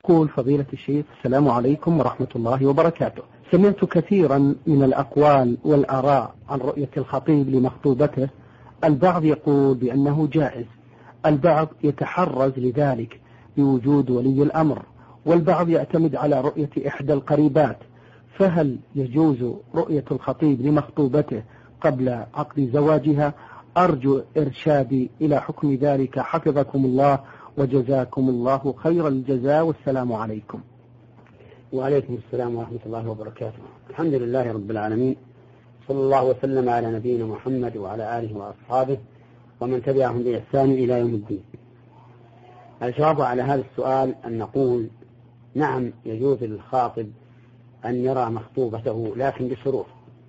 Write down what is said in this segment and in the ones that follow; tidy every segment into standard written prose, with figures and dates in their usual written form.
يقول فضيلة الشيخ: السلام عليكم ورحمة الله وبركاته. سمعت كثيرا من الأقوال والآراء عن رؤية الخطيب لمخطوبته، البعض يقول بأنه جائز، البعض يتحرز لذلك بوجود ولي الأمر، والبعض يعتمد على رؤية إحدى القريبات، فهل يجوز رؤية الخطيب لمخطوبته قبل عقد زواجها؟ أرجو إرشادي إلى حكم ذلك حفظكم الله وجزاكم الله خير الجزاء، والسلام عليكم. وعليكم السلام ورحمة الله وبركاته. الحمد لله رب العالمين، صلى الله وسلم على نبينا محمد وعلى آله وأصحابه ومن تبعهم بإحسان إلى يوم الدين. الجواب على هذا السؤال أن نقول نعم، يجوز للخاطب أن يرى مخطوبته لكن بشروط.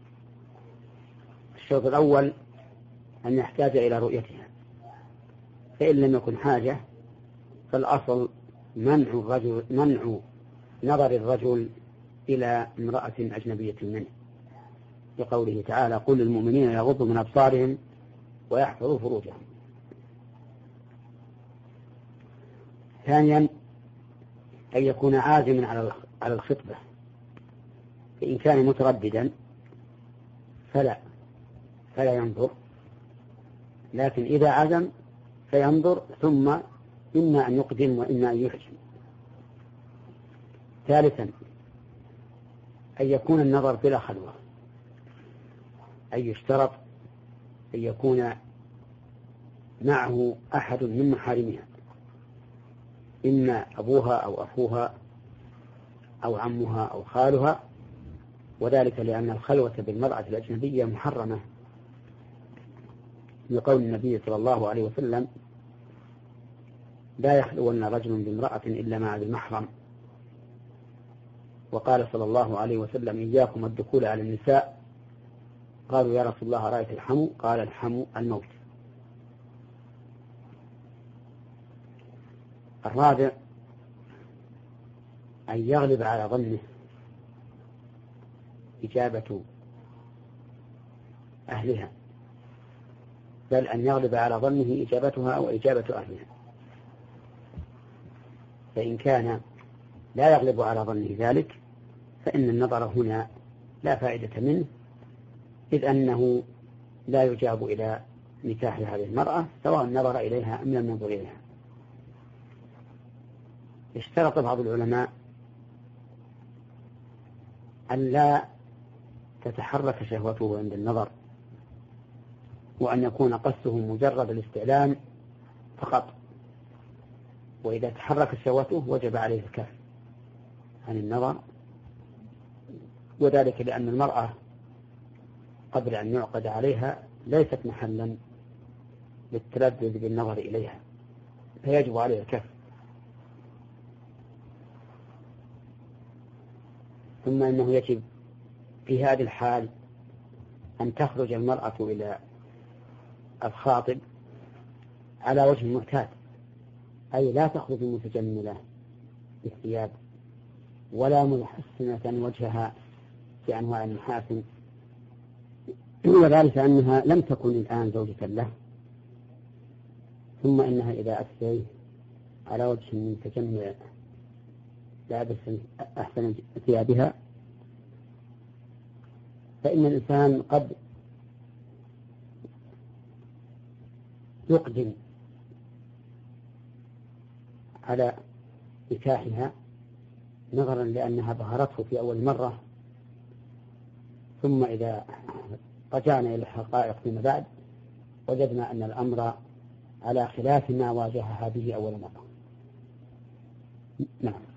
الشرط الأول أن يحتاج إلى رؤيتها، فإن لم يكن حاجة فالأصل منع نظر الرجل إلى امرأة أجنبية منه، لقوله تعالى: قل للمؤمنين يغضوا من أبصارهم ويحفظوا فروجهم. ثانيا أن يكون عازما على الخطبة، فإن كان مترددا فلا ينظر، لكن إذا عزم فينظر، ثم إما أن يقدم وإما أن يحجم. ثالثا أن يكون النظر بلا خلوة، أي يشترط أن يكون معه أحد من محارمها، إما أبوها أو أخوها أو عمها أو خالها، وذلك لأن الخلوة بالمرأة الأجنبية محرمة، لقول النبي صلى الله عليه وسلم: لا يخلون رجل بامرأة إلا مع ذي محرم. وقال صلى الله عليه وسلم: إياكم الدخول على النساء. قالوا: يا رسول الله رأيت الحمو؟ قال: الحمو الموت. الرابع أن يغلب على ظنه إجابة أهلها، بل أن يغلب على ظنه إجابتها وإجابة أهلها. فإن كان لا يغلب على ظنه ذلك فإن النظر هنا لا فائدة منه، إذ أنه لا يجاب إلى نكاح هذه المرأة سواء نظر إليها أم لم ينظر إليها. اشترط بعض العلماء أن لا تتحرك شهوته عند النظر، وأن يكون قصده مجرد الاستعلام فقط، وإذا تحرك شهوته وجب عليه الكف عن النظر، وذلك لأن المرأة قبل أن يعقد عليها ليست محلا للتلذذ بالنظر إليها، فيجب عليه الكف. ثم إنه يجب في هذه الحال أن تخرج المرأة إلى الخاطب على وجه معتاد، أي لا تخرج متجملة بالثياب ولا محسنة وجهها بأنواع المحاسن، وذلك أنها لم تكن الآن زوجة له. ثم إنها إذا أتت على وجه متجمل لابس أحسن ثيابها فإن الإنسان قد يقدم على نكاحها نظرا لأنها بهرته في أول مرة، ثم إذا رجعنا إلى الحقائق فيما بعد وجدنا أن الأمر على خلاف ما واجهها به أول مرة. نعم.